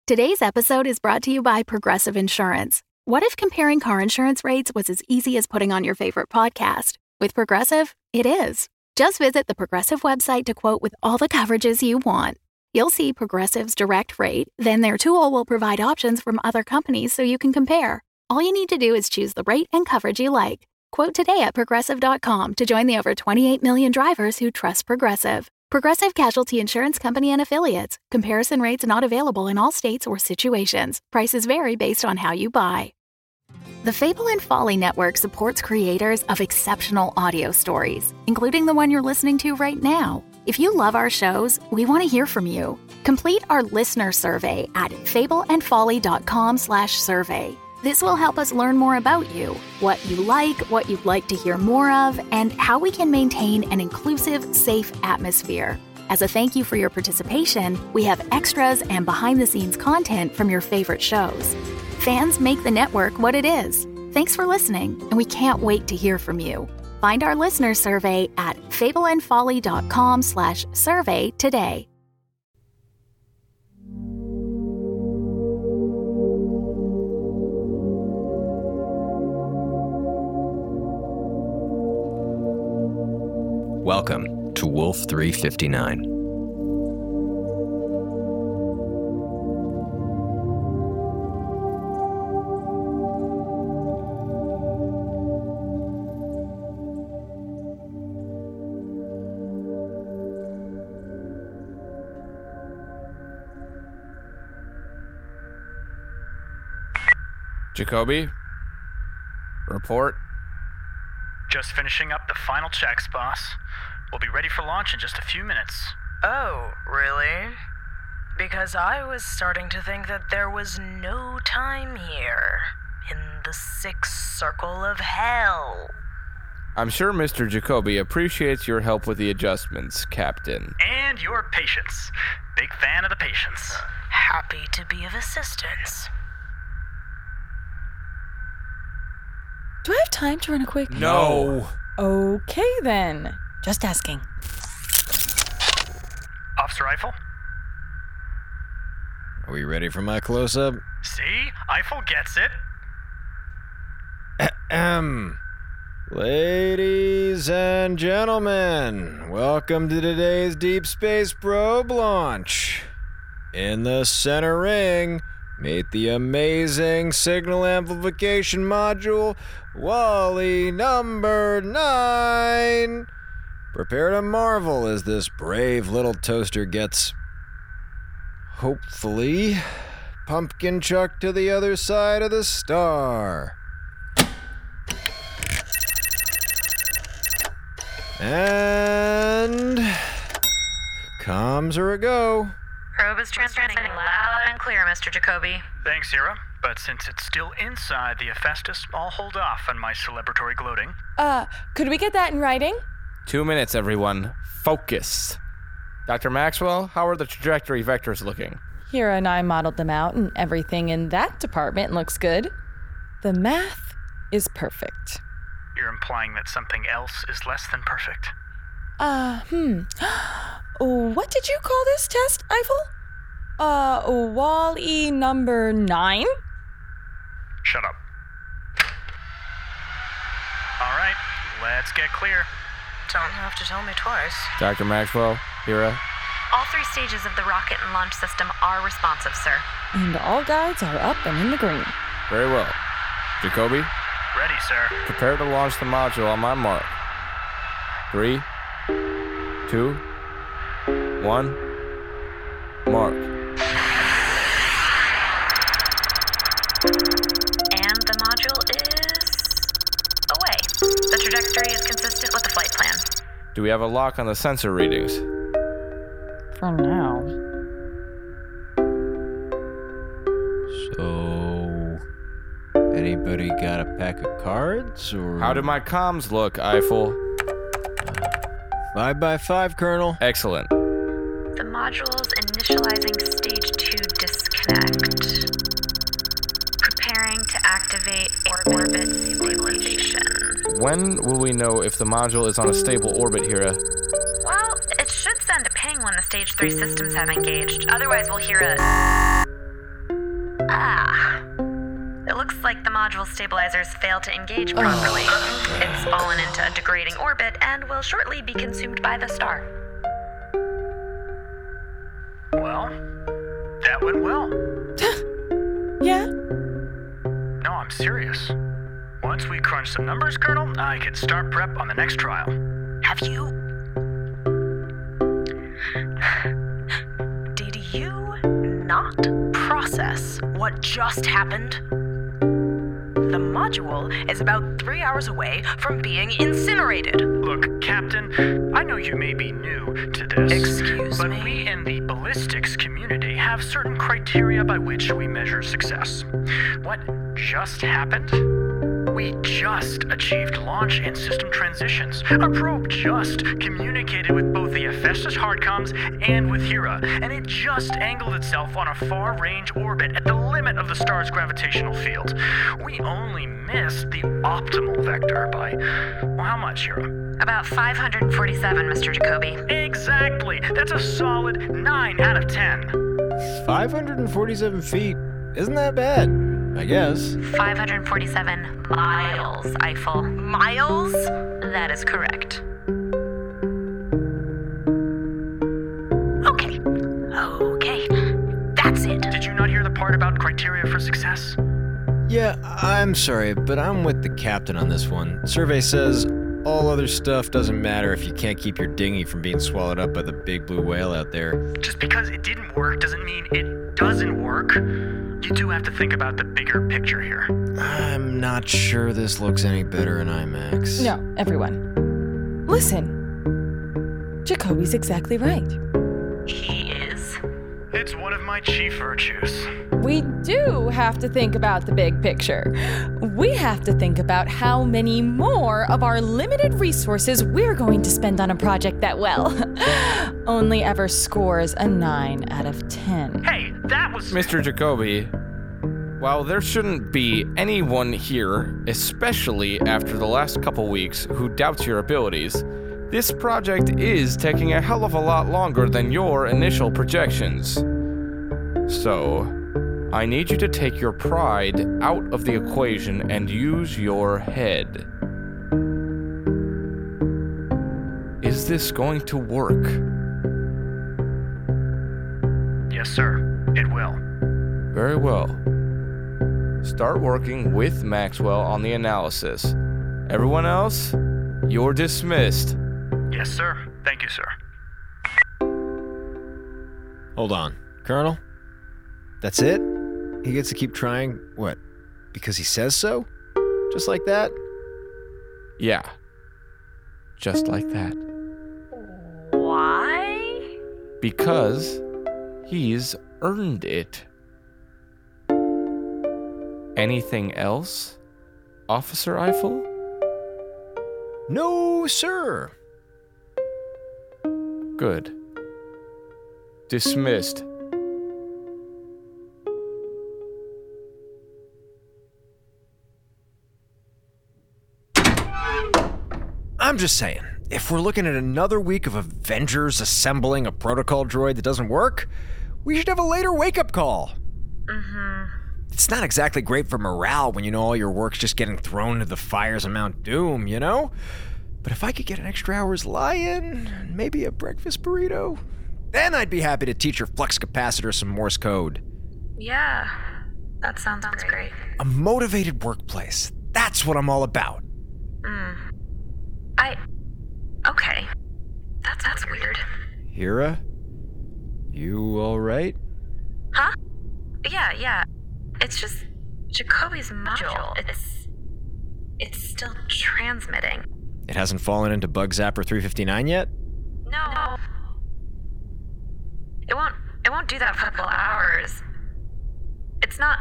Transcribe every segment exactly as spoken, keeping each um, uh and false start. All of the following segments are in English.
Today's episode is brought to you by Progressive Insurance. What if comparing car insurance rates was as easy as putting on your favorite podcast? With Progressive, it is. Just visit the Progressive website to quote with all the coverages you want. You'll see Progressive's direct rate, then their tool will provide options from other companies so you can compare. All you need to do is choose the rate and coverage you like. Quote today at progressive dot com to join the over twenty-eight million drivers who trust Progressive. Progressive Casualty Insurance Company and Affiliates. Comparison rates not available in all states or situations. Prices vary based on how you buy. The Fable and Folly Network supports creators of exceptional audio stories, including the one you're listening to right now. If you love our shows, we want to hear from you. Complete our listener survey at fable and folly dot com slash survey. This will help us learn more about you, what you like, what you'd like to hear more of, and how we can maintain an inclusive, safe atmosphere. As a thank you for your participation, we have extras and behind-the-scenes content from your favorite shows. Fans make the network what it is. Thanks for listening, and we can't wait to hear from you. Find our listener survey at fable and folly dot com slash survey today. Welcome to Wolf three fifty-nine. Jacoby? Report? Just finishing up the final checks, boss. We'll be ready for launch in just a few minutes. Oh, really? Because I was starting to think that there was no time here. In the sixth circle of hell. I'm sure Mister Jacoby appreciates your help with the adjustments, Captain. And your patience. Big fan of the patience. Happy to be of assistance. Do I have time to run a quick? No. Okay, then. Just asking. Officer Eiffel? Are we ready for my close-up? See? Eiffel gets it. Ahem. Ladies and gentlemen, welcome to today's Deep Space Probe launch. In the center ring, meet the amazing signal amplification module, Wally number nine. Prepare to marvel as this brave little toaster gets, hopefully, pumpkin chucked to the other side of the star. And comms are a go. Probe is transmitting loud and clear, Mister Jacoby. Thanks, Ira. But since it's still inside the Hephaestus, I'll hold off on my celebratory gloating. Uh, could we get that in writing? Two minutes, everyone. Focus. Doctor Maxwell, how are the trajectory vectors looking? Hira and I modeled them out, and everything in that department looks good. The math is perfect. You're implying that something else is less than perfect? Uh, hmm. What did you call this test, Eiffel? Uh, Wall-E number nine? Shut up. All right, let's get clear. Don't have to tell me twice. Doctor Maxwell, Hira? All three stages of the rocket and launch system are responsive, sir. And all guides are up and in the green. Very well. Jacoby? Ready, sir. Prepare to launch the module on my mark. Three, two, one, mark. And the module is away. The trajectory is consistent with the flight plan. Do we have a lock on the sensor readings? For now. So, anybody got a pack of cards, or? How do my comms look, Eiffel? Five by five, Colonel. Excellent. The module's initializing stage two disconnect. Preparing to activate orbit stabilization. When will we know if the module is on a stable orbit, Hira? Well, it should send a ping when the stage three systems have engaged. Otherwise, we'll hear a... module stabilizers fail to engage properly. It's fallen into a degrading orbit and will shortly be consumed by the star. Well, that went well. Yeah? No, I'm serious. Once we crunch some numbers, Colonel, I can start prep on the next trial. Have you... Did you not process what just happened? The module is about three hours away from being incinerated. Look, Captain, I know you may be new to this. Excuse but me? But we in the ballistics community have certain criteria by which we measure success. What just happened? We just achieved launch and system transitions. Our probe just communicated with both the Hephaestus hardcoms and with Hera, and it just angled itself on a far-range orbit at the limit of the star's gravitational field. We only missed the optimal vector by, well, how much, Hera? About five hundred forty-seven, Mister Jacoby. Exactly! That's a solid nine out of ten. five hundred forty-seven feet. Isn't that bad, I guess. five hundred forty-seven miles, Eiffel. Miles? That is correct. Okay. Okay. That's it. Did you not hear the part about criteria for success? Yeah, I'm sorry, but I'm with the captain on this one. Survey says all other stuff doesn't matter if you can't keep your dinghy from being swallowed up by the big blue whale out there. Just because it didn't work doesn't mean it doesn't work. You do have to think about the bigger picture here. I'm not sure this looks any better in IMAX. No, everyone. Listen. Jacoby's exactly right. He is. It's one of my chief virtues. We do have to think about the big picture. We have to think about how many more of our limited resources we're going to spend on a project that, well, only ever scores a nine out of ten. Hey, that was... Mister Jacoby, while there shouldn't be anyone here, especially after the last couple weeks, who doubts your abilities, this project is taking a hell of a lot longer than your initial projections. So, I need you to take your pride out of the equation and use your head. Is this going to work? Yes, sir. It will. Very well. Start working with Maxwell on the analysis. Everyone else, you're dismissed. Yes, sir. Thank you, sir. Hold on. Colonel? That's it? He gets to keep trying, what, because he says so? Just like that? Yeah. Just like that. Why? Because he's earned it. Anything else, Officer Eiffel? No, sir. Good. Dismissed. I'm just saying, if we're looking at another week of Avengers assembling a protocol droid that doesn't work, we should have a later wake-up call. Mm-hmm. It's not exactly great for morale when you know all your work's just getting thrown into the fires of Mount Doom, you know? But if I could get an extra hour's lie-in, and maybe a breakfast burrito, then I'd be happy to teach your flux capacitor some Morse code. Yeah, that sounds, sounds great. A motivated workplace. That's what I'm all about. Mm. I... Okay. That's, that's weird. Hera? You all right? Huh? Yeah, yeah. It's just... Jacoby's module. It's... It's still transmitting. It hasn't fallen into Bug Zapper three fifty-nine yet? No. It won't... It won't do that for a couple hours. It's not...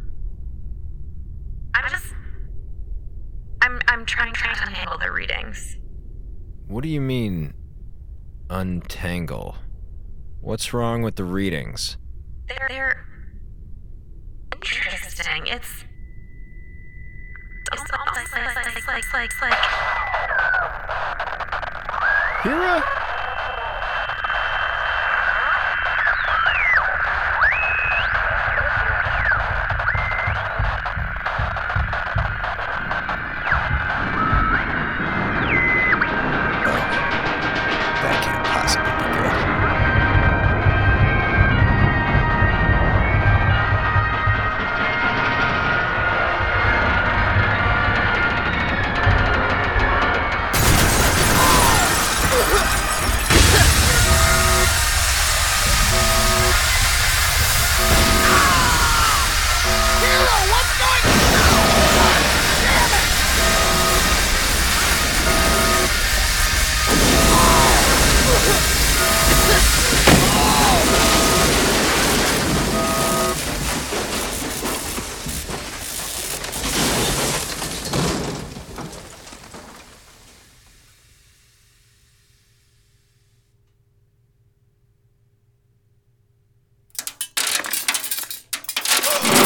I'm just... I'm I'm trying, trying to handle the readings. What do you mean, untangle? What's wrong with the readings? They're... They're... interesting. It's... It's almost like... like... like... like... like... Hera?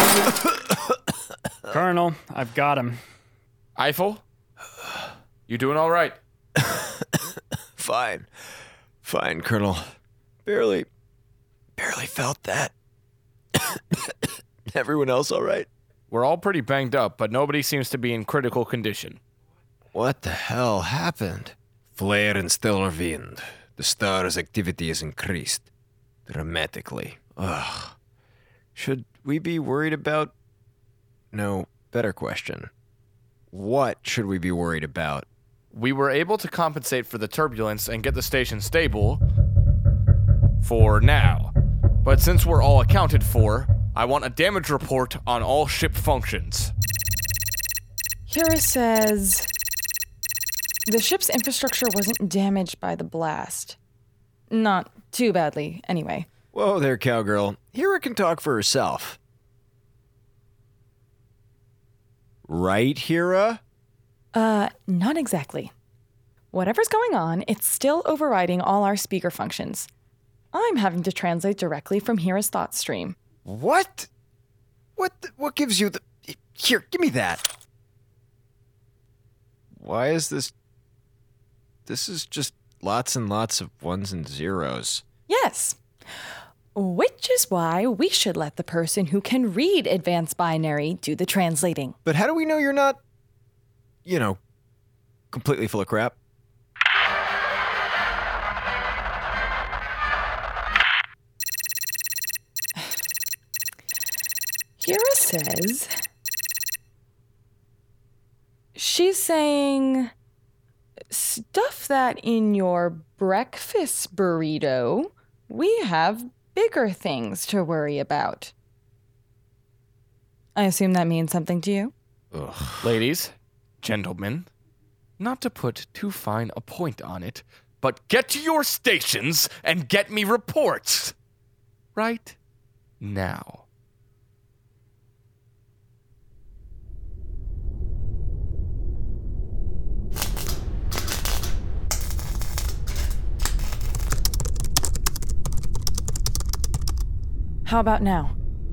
Colonel, I've got him. Eiffel? You doing all right? Fine. Fine, Colonel. Barely, barely felt that. Everyone else all right? We're all pretty banged up, but nobody seems to be in critical condition. What the hell happened? Flare and stellar wind. The star's activity has increased dramatically. Ugh. Should we be worried about... No, better question. What should we be worried about? We were able to compensate for the turbulence and get the station stable for now. But since we're all accounted for, I want a damage report on all ship functions. Hira says the ship's infrastructure wasn't damaged by the blast. Not too badly, anyway. Whoa there, cowgirl. Hira can talk for herself. Right, Hira? Uh, not exactly. Whatever's going on, it's still overriding all our speaker functions. I'm having to translate directly from Hira's thought stream. What? What the, what gives you the... Here, give me that. Why is this... This is just lots and lots of ones and zeros. Yes. Which is why we should let the person who can read advanced binary do the translating. But how do we know you're not, you know, completely full of crap? Hira says... She's saying... Stuff that in your breakfast burrito, we have bigger things to worry about. I assume that means something to you? Ugh. Ladies, gentlemen, not to put too fine a point on it, but get to your stations and get me reports. Right now. How about now?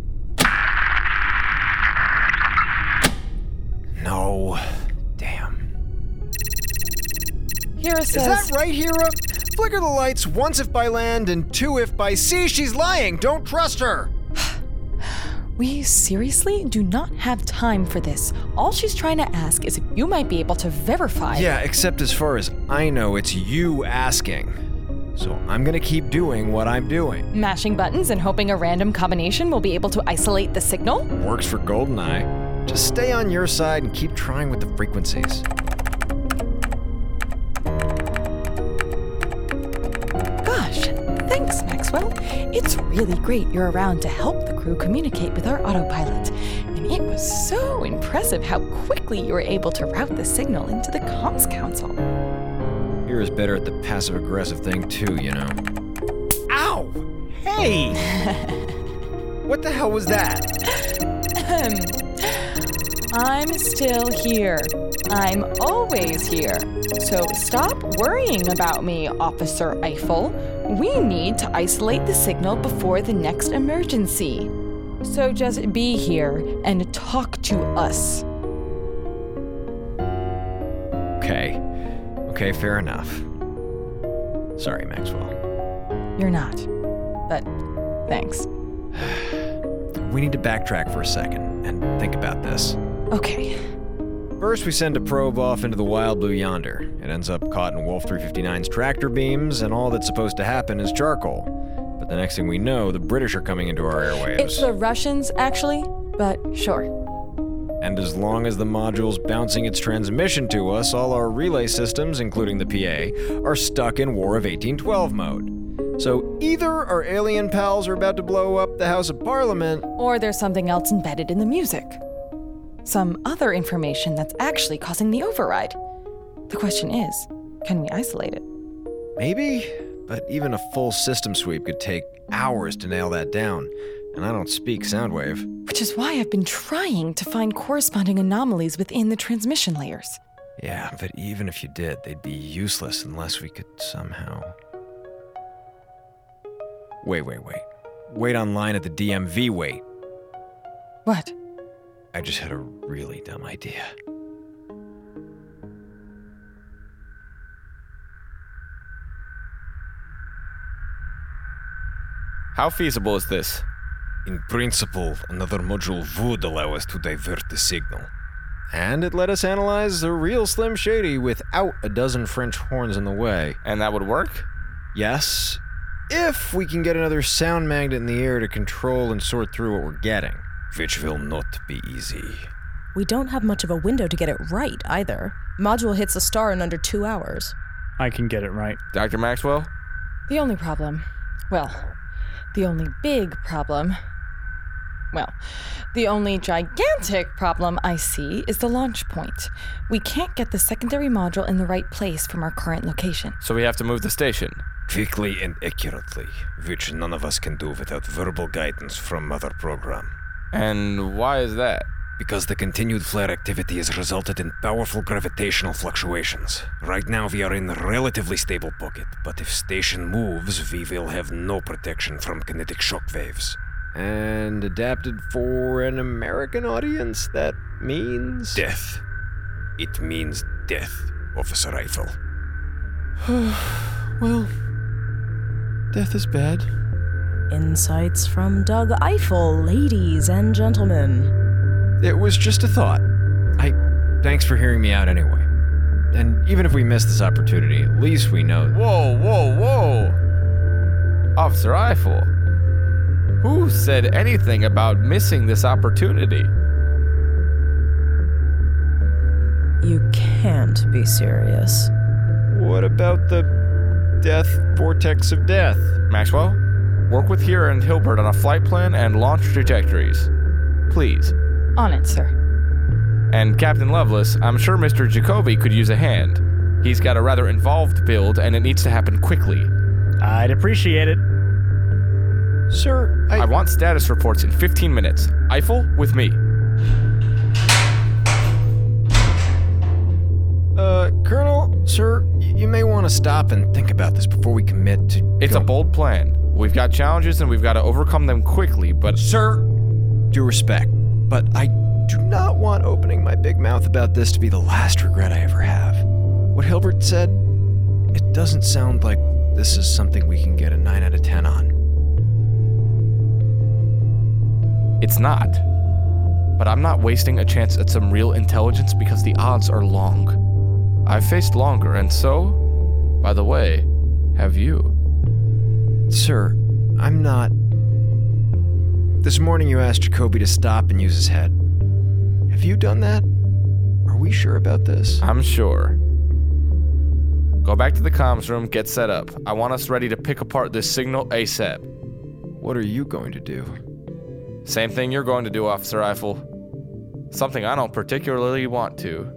No. Damn. Hira says... Is that right, Hira? Flicker the lights once if by land and two if by sea. She's lying. Don't trust her. We seriously do not have time for this. All she's trying to ask is if you might be able to verify... Yeah, except as far as I know, it's you asking. So I'm gonna keep doing what I'm doing. Mashing buttons and hoping a random combination will be able to isolate the signal? Works for GoldenEye. Just stay on your side and keep trying with the frequencies. Gosh, thanks, Maxwell. It's really great you're around to help the crew communicate with our autopilot. And it was so impressive how quickly you were able to route the signal into the comms council. Hira's better at the passive-aggressive thing too, you know. Ow! Hey! What the hell was that? I'm still here. I'm always here. So stop worrying about me, Officer Eiffel. We need to isolate the signal before the next emergency. So just be here and talk to us. Okay. Okay, fair enough. Sorry, Maxwell. You're not. But thanks. We need to backtrack for a second and think about this. Okay. First, we send a probe off into the wild blue yonder. It ends up caught in Wolf three fifty-nine's tractor beams, and all that's supposed to happen is charcoal. But the next thing we know, the British are coming into our airwaves. It's the Russians, actually, but sure. And as long as the module's bouncing its transmission to us, all our relay systems, including the P A, are stuck in War of eighteen twelve mode. So either our alien pals are about to blow up the House of Parliament, or there's something else embedded in the music. Some other information that's actually causing the override. The question is, can we isolate it? maybe, but even a full system sweep could take hours to nail that down, and I don't speak Soundwave. Which is why I've been trying to find corresponding anomalies within the transmission layers. Yeah, but even if you did, they'd be useless unless we could somehow... Wait, wait, wait. Wait online at the D M V, wait. What? I just had a really dumb idea. How feasible is this? In principle, another module would allow us to divert the signal. And it let us analyze the real Slim Shady without a dozen French horns in the way. And that would work? Yes, if we can get another sound magnet in the air to control and sort through what we're getting. Which will not be easy. We don't have much of a window to get it right, either. Module hits a star in under two hours. I can get it right. Doctor Maxwell? The only problem, well, the only big problem, well, the only gigantic problem I see is the launch point. We can't get the secondary module in the right place from our current location. So we have to move the station. Quickly and accurately, which none of us can do without verbal guidance from Mother Program. And why is that? Because the continued flare activity has resulted in powerful gravitational fluctuations. Right now we are in a relatively stable pocket, but if station moves, we will have no protection from kinetic shock waves. And adapted for an American audience, that means... Death. It means death, Officer Eiffel. Well, death is bad. Insights from Doug Eiffel, ladies and gentlemen. It was just a thought. I... Thanks for hearing me out anyway. And even if we miss this opportunity, at least we know... Whoa, whoa, whoa! Officer Eiffel, who said anything about missing this opportunity? You can't be serious. What about the death vortex of death? Maxwell, work with Hira and Hilbert on a flight plan and launch trajectories. Please. On it, sir. And Captain Lovelace, I'm sure Mister Jacoby could use a hand. He's got a rather involved build, and it needs to happen quickly. I'd appreciate it. Sir, I... I want status reports in fifteen minutes. Eiffel, with me. Uh, Colonel, sir, y- you may want to stop and think about this before we commit to... It's go- a bold plan. We've got challenges and we've got to overcome them quickly, but... Sir, due respect, but I do not want opening my big mouth about this to be the last regret I ever have. What Hilbert said, it doesn't sound like this is something we can get a nine out of ten on. It's not. But I'm not wasting a chance at some real intelligence because the odds are long. I've faced longer, and so, by the way, have you. Sir, I'm not... This morning you asked Jacoby to stop and use his head. Have you done that? Are we sure about this? I'm sure. Go back to the comms room, get set up. I want us ready to pick apart this signal ASAP. What are you going to do? Same thing you're going to do, Officer Eiffel. Something I don't particularly want to.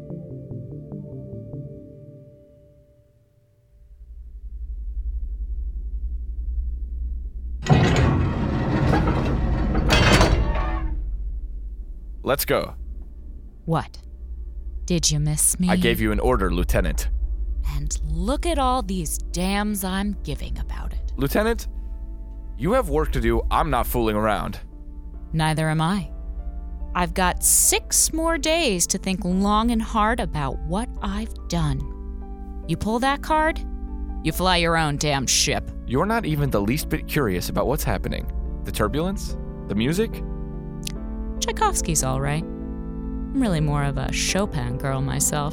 Let's go. What? Did you miss me? I gave you an order, Lieutenant. And look at all these damns I'm giving about it. Lieutenant, you have work to do. I'm not fooling around. Neither am I. I've got six more days to think long and hard about what I've done. You pull that card, you fly your own damn ship. You're not even the least bit curious about what's happening. The turbulence? The music? Tchaikovsky's all right. I'm really more of a Chopin girl myself.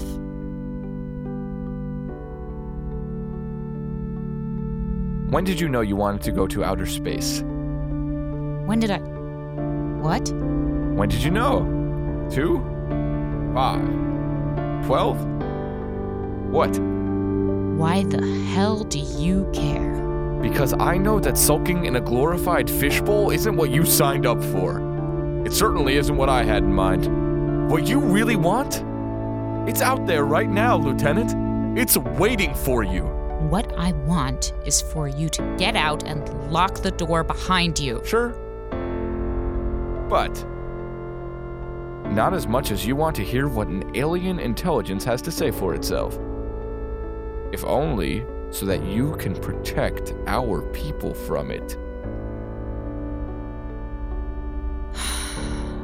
When did you know you wanted to go to outer space? When did I... What? When did you know? Two? Five? Twelve? What? Why the hell do you care? Because I know that sulking in a glorified fishbowl isn't what you signed up for. It certainly isn't what I had in mind. What you really want? It's out there right now, Lieutenant. It's waiting for you. What I want is for you to get out and lock the door behind you. Sure. But not as much as you want to hear what an alien intelligence has to say for itself. If only so that you can protect our people from it.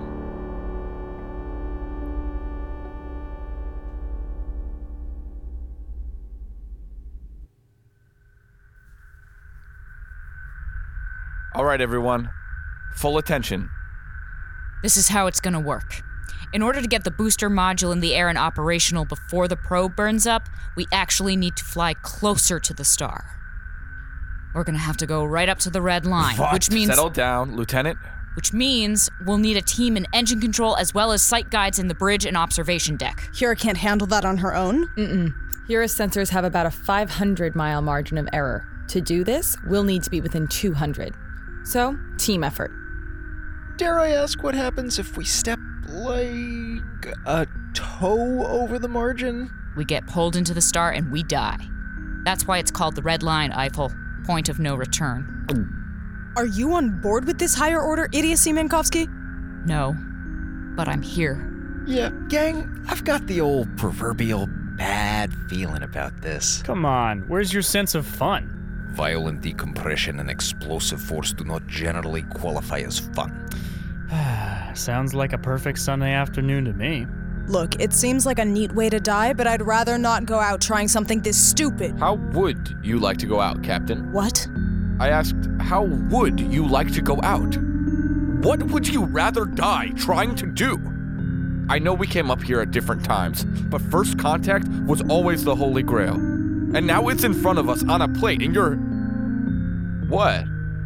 All right, everyone. Full attention. This is how it's gonna work. In order to get the booster module in the air and operational before the probe burns up, we actually need to fly closer to the star. We're gonna have to go right up to the red line, What? which means Settle down, Lieutenant. which means we'll need a team in engine control as well as sight guides in the bridge and observation deck. Kira can't handle that on her own? Mm-mm. Hera's sensors have about a five hundred mile margin of error. To do this, we'll need to be within two hundred. So, team effort. Dare I ask what happens if we step like a toe over the margin? We get pulled into the star and we die. That's why it's called the red line, Eiffel. Point of no return. Are you on board with this higher order idiocy, Minkowski? No, but I'm here. Yeah, gang, I've got the old proverbial bad feeling about this. Come on, where's your sense of fun? Violent decompression and explosive force do not generally qualify as fun. Sounds like a perfect Sunday afternoon to me. Look, it seems like a neat way to die, but I'd rather not go out trying something this stupid. How would you like to go out, Captain? What? I asked, how would you like to go out? What would you rather die trying to do? I know we came up here at different times, but first contact was always the Holy Grail. And now it's in front of us on a plate, and you're... What?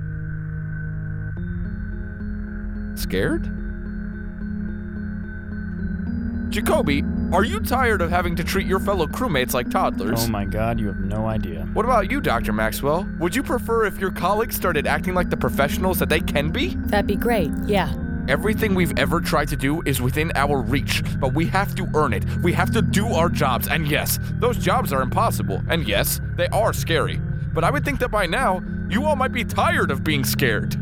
Scared? Jacoby, are you tired of having to treat your fellow crewmates like toddlers? Oh my god, you have no idea. What about you, Doctor Maxwell? Would you prefer if your colleagues started acting like the professionals that they can be? That'd be great, yeah. Everything we've ever tried to do is within our reach, but we have to earn it. We have to do our jobs, and yes, those jobs are impossible, and yes, they are scary. But I would think that by now, you all might be tired of being scared.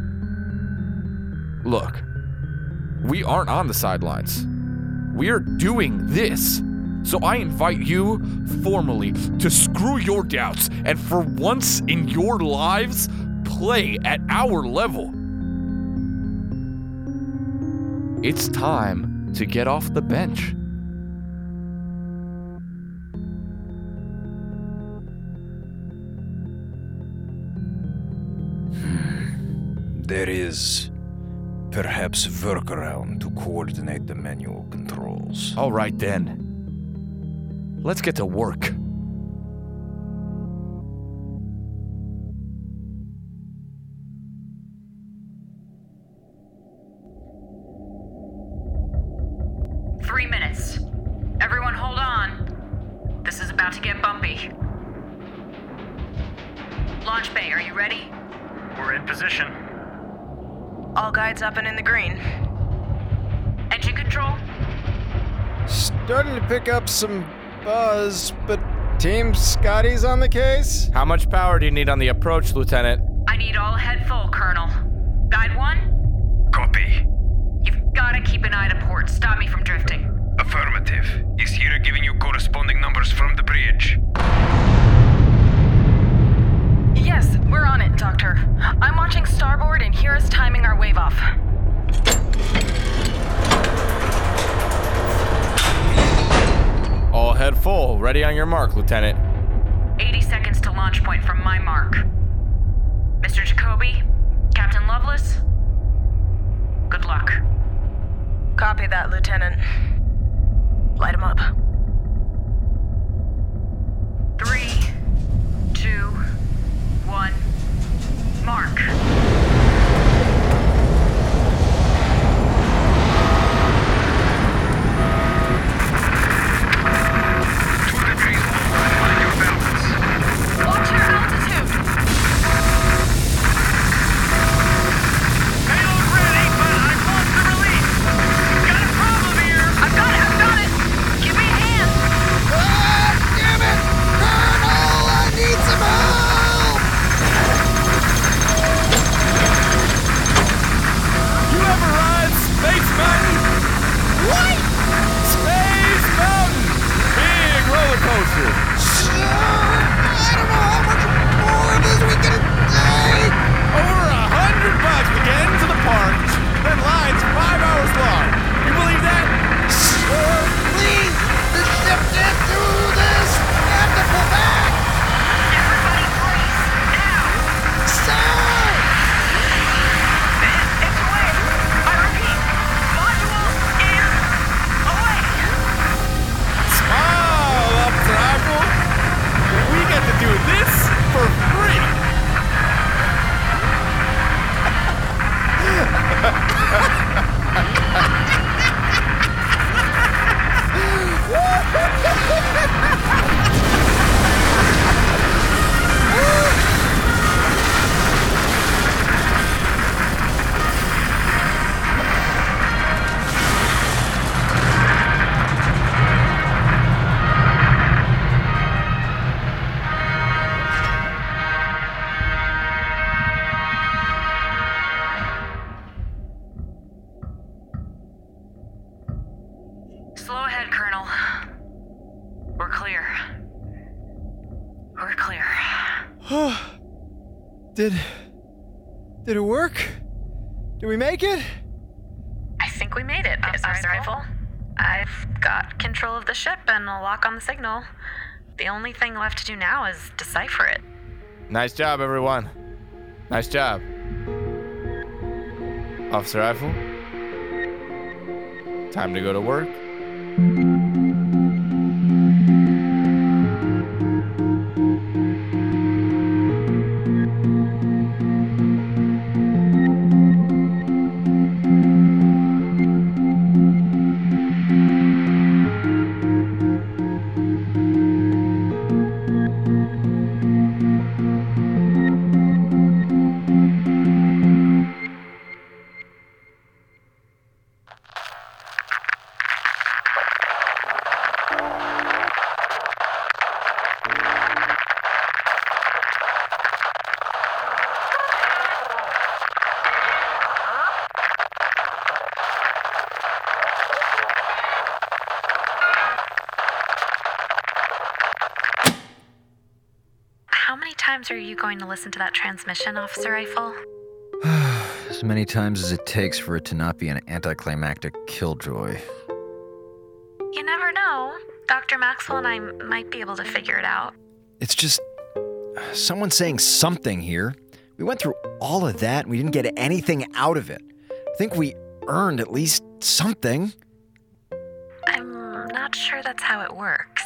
Look, we aren't on the sidelines. We're doing this. So I invite you formally to screw your doubts and for once in your lives, play at our level. It's time to get off the bench. There is perhaps a workaround to coordinate the manual controls. All right then. Let's get to work. Three minutes. Everyone hold on. This is about to get bumpy. Launch bay, are you ready? We're in position. All guides up and in the green. Engine control? Starting to pick up some buzz, but Team Scotty's on the case? How much power do you need on the approach, Lieutenant? I need all head full, Colonel. Guide one? Copy. You've gotta keep an eye to port. Stop me from drifting. Affirmative. Is Hera giving you corresponding numbers from the bridge? Yes, we're on it, Doctor. I'm watching starboard and Hera's timing our wave off. All head full. Ready on your mark, Lieutenant. eighty seconds to launch point from my mark. Mister Jacoby, Captain Lovelace, good luck. Copy that, Lieutenant. Light him up. Three, two, one, mark. Watch your altitude! Payload ready, but I've lost the release. Got a problem here. I've got it, I've got it! Give me a hand! Ah, damn it! Colonel, I need some help! Slow ahead, Colonel. We're clear. We're clear. Did... Did it work? Did we make it? I think we made it, Officer Rifle. I've got control of the ship and a lock on the signal. The only thing left to do now is decipher it. Nice job, everyone. Nice job. Officer Eiffel, time to go to work. Are you going to listen to that transmission, Officer Eiffel? As many times as it takes for it to not be an anticlimactic killjoy. You never know. Doctor Maxwell and I might be able to figure it out. It's just... someone saying something here. We went through all of that and we didn't get anything out of it. I think we earned at least something. I'm not sure that's how it works.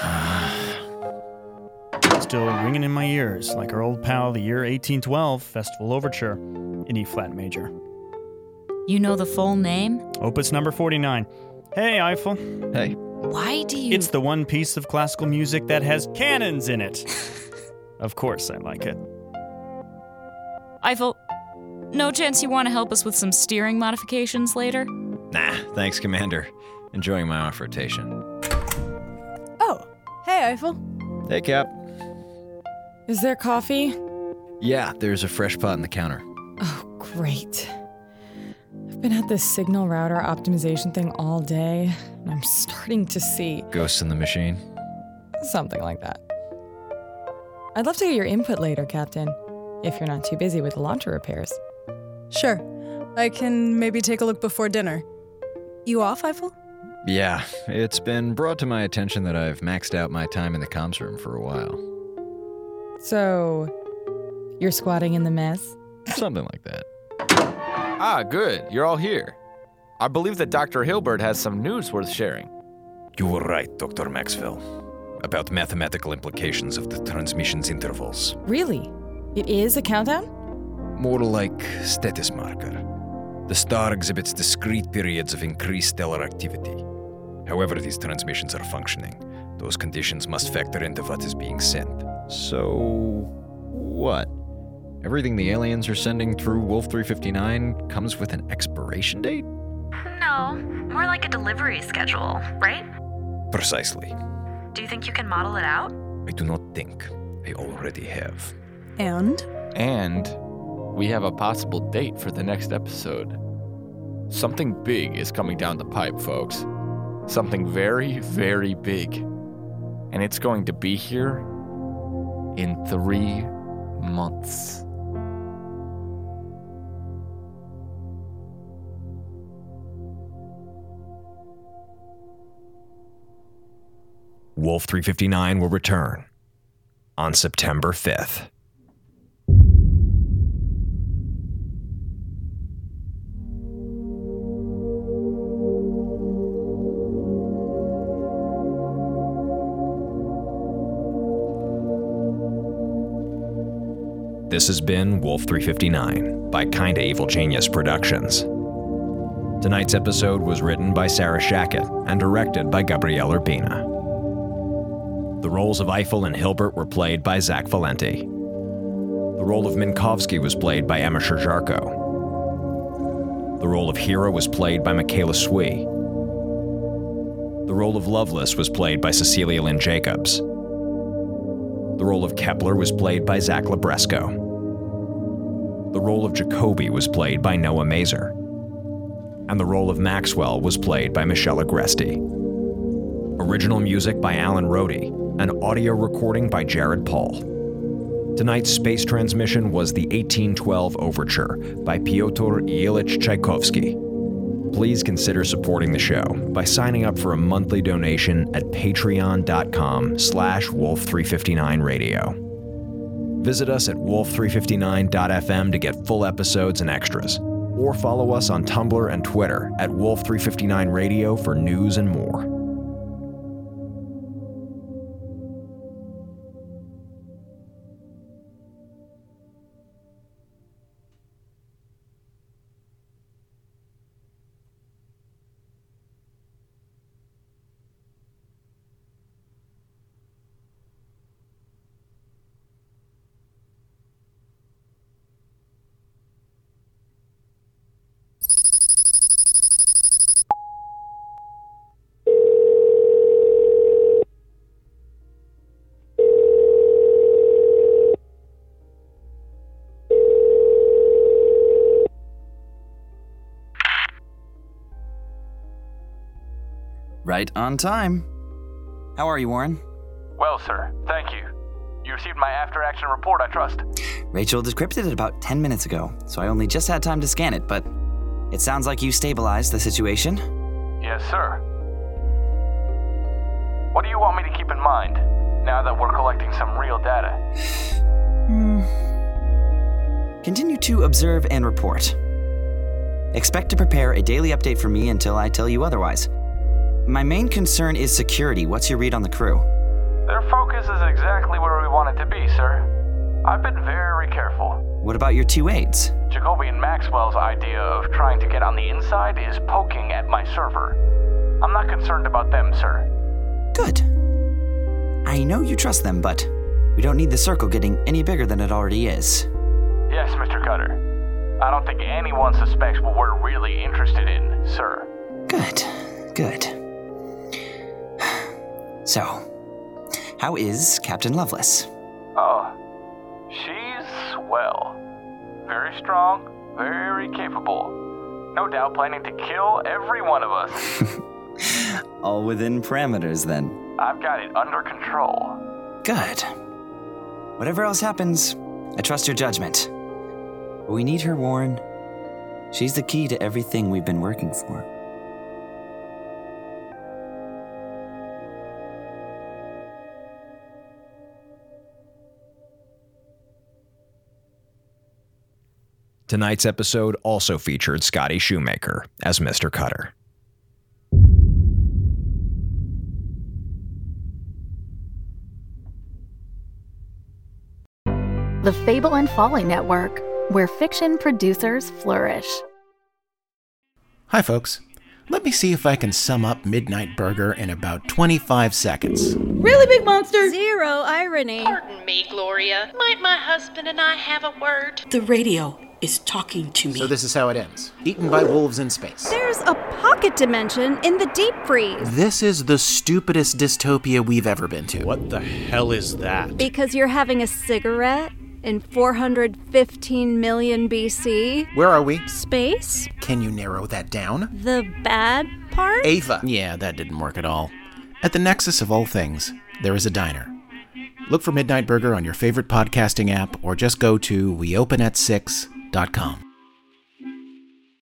Still ringing in my ears, like our old pal, the year eighteen twelve Festival Overture in E-flat major. You know the full name? Opus number forty-nine. Hey, Eiffel. Hey. Why do you... It's the one piece of classical music that has cannons in it. Of course I like it. Eiffel, no chance you want to help us with some steering modifications later? Nah, thanks, Commander. Enjoying my off rotation. Oh, hey, Eiffel. Hey, Cap. Is there coffee? Yeah, there's a fresh pot on the counter. Oh, great. I've been at this signal router optimization thing all day, and I'm starting to see... Ghosts in the machine? Something like that. I'd love to get your input later, Captain, if you're not too busy with the launcher repairs. Sure. I can maybe take a look before dinner. You off, Eiffel? Yeah, it's been brought to my attention that I've maxed out my time in the comms room for a while. So, you're squatting in the mess? Something like that. Ah, good. You're all here. I believe that Doctor Hilbert has some news worth sharing. You were right, Doctor Maxwell. About mathematical implications of the transmission's intervals. Really? It is a countdown? More like status marker. The star exhibits discrete periods of increased stellar activity. However these transmissions are functioning, those conditions must factor into what is being sent. So, what? Everything the aliens are sending through Wolf three fifty-nine comes with an expiration date? No, more like a delivery schedule, right? Precisely. Do you think you can model it out? I do not think. I already have. And? And we have a possible date for the next episode. Something big is coming down the pipe, folks. Something very, very big. And it's going to be here in three months. Wolf three fifty-nine will return on September fifth. This has been Wolf three fifty-nine by Kinda Evil Genius Productions. Tonight's episode was written by Sarah Shackett and directed by Gabrielle Urbina. The roles of Eiffel and Hilbert were played by Zach Valenti. The role of Minkowski was played by Emma Sherjarko. The role of Hera was played by Michaela Swee. The role of Loveless was played by Cecilia Lynn Jacobs. The role of Kepler was played by Zach Labresco. The role of Jacoby was played by Noah Mazer. And the role of Maxwell was played by Michelle Agresti. Original music by Alan Rohde, and audio recording by Jared Paul. Tonight's space transmission was the eighteen twelve Overture by Pyotr Ilyich Tchaikovsky. Please consider supporting the show by signing up for a monthly donation at patreon.com slash wolf three fifty-nine radio. Visit us at wolf three fifty-nine dot f m to get full episodes and extras, or follow us on Tumblr and Twitter at wolf three fifty-nine radio for news and more. Right on time. How are you, Warren? Well, sir, thank you. You received my after-action report, I trust. Rachel decrypted it about ten minutes ago, so I only just had time to scan it, but it sounds like you stabilized the situation. Yes, sir. What do you want me to keep in mind, now that we're collecting some real data? Hmm. Continue to observe and report. Expect to prepare a daily update for me until I tell you otherwise. My main concern is security. What's your read on the crew? Their focus is exactly where we want it to be, sir. I've been very careful. What about your two aides? Jacoby and Maxwell's idea of trying to get on the inside is poking at my server. I'm not concerned about them, sir. Good. I know you trust them, but we don't need the circle getting any bigger than it already is. Yes, Mister Cutter. I don't think anyone suspects what we're really interested in, sir. Good. Good. So, how is Captain Lovelace? Oh, she's swell. Very strong, very capable. No doubt planning to kill every one of us. All within parameters, then. I've got it under control. Good. Whatever else happens, I trust your judgment. But we need her, Warren. She's the key to everything we've been working for. Tonight's episode also featured Scotty Shoemaker as Mister Cutter. The Fable and Folly Network, where fiction producers flourish. Hi, folks. Let me see if I can sum up Midnight Burger in about twenty-five seconds. Really, big monster? Zero irony. Pardon me, Gloria. Might my husband and I have a word? The radio is talking to me. So this is how it ends. Eaten by wolves in space. There's a pocket dimension in the deep freeze. This is the stupidest dystopia we've ever been to. What the hell is that? Because you're having a cigarette in four hundred fifteen million B C. Where are we? Space? Can you narrow that down? The bad part? Ava. Yeah, that didn't work at all. At the nexus of all things, there is a diner. Look for Midnight Burger on your favorite podcasting app or just go to we open at six dot com.